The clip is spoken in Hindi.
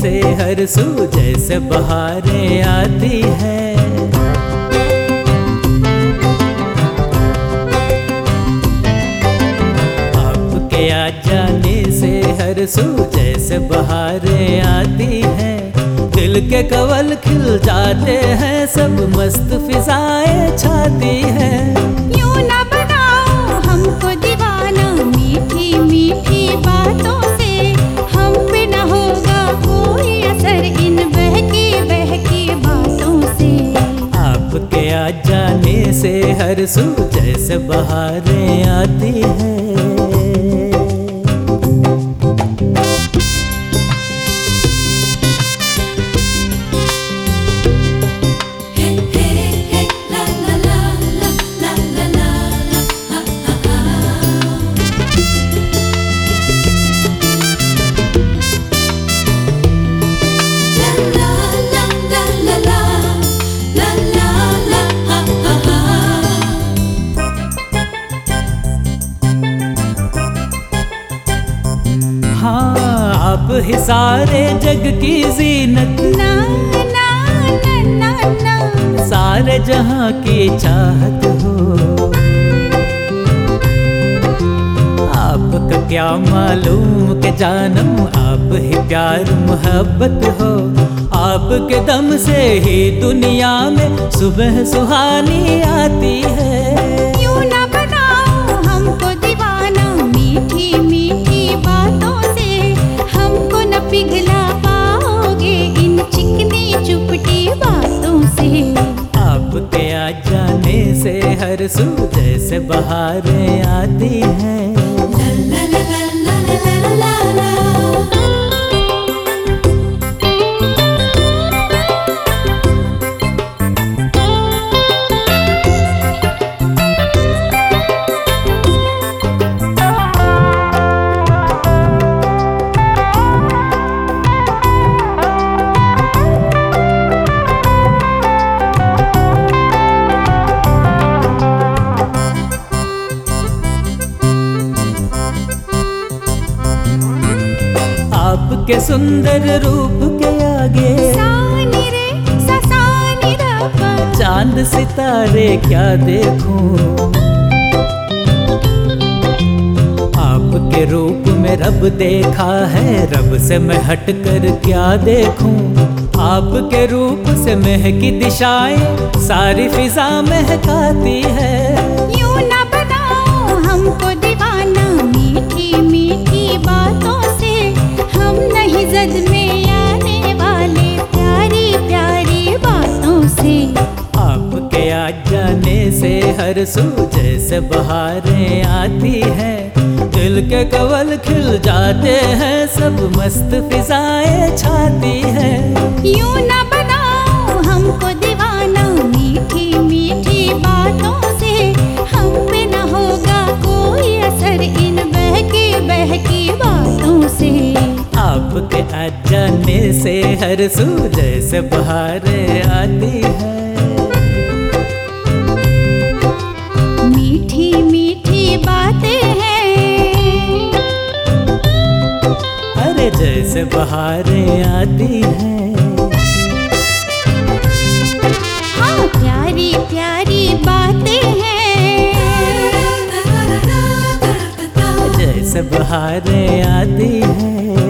से हर सू जैसे बहारें आती है। आपके आ जाने से हर सू जैसे बहारें आती है। दिल के कवल खिल जाते हैं, सब मस्त फिजाएं छाती है। यूं ना बनाओ हमको दीवाना, मीठी मीठी बातों से हम पे न होगा कोई असर इन बहकी बहकी बातों से। आपके आ जाने से हर सू जैसे बहारें आती है। आप ही सारे जग की जीनत, ना ना ना ना ना, सारे जहां की चाहत हो। आपका क्या मालूम के जानम, आप ही प्यार मोहब्बत हो। आपके दम से ही दुनिया में सुबह सुहानी आती है। यूं ना बनाओ हमको दीवाना, मीठी मीठी बातों से हमको न पिघला पाओगे इन चिकनी चुपटी बातों से। आपके आ जाने से हर सू जैसे बहारें आती हैं। आपके सुंदर रूप के आगे सानी रे सानी रा, चांद सितारे क्या देखूं। आपके रूप में रब देखा है, रब से मैं हटकर क्या देखूं। आपके रूप से महकी दिशाएं सारी फिजा महकाती है। यूं ना बनाओ हमको दीवाना, मीठी मीठी बातों से हम नहीं जद में आने वाले, प्यारी प्यारी बातों से। आपके आ जाने से हर सू जैसे बहारें आती हैं। दिल के कवल खिल जाते हैं, सब मस्त फिजाएं छाती है। यूं ना बनाओ हमको दीवाना, मीठी मीठी बातों से हम पे न होगा कोई असर इन बहकी बहकी बातों से। आपके आ जाने से हर सू जैसे बहारें आती है। मीठी मीठी बातें हैं, अरे जैसे बहारें आती हैं। हाँ प्यारी प्यारी बातें हैं, जैसे बहारें आती हैं।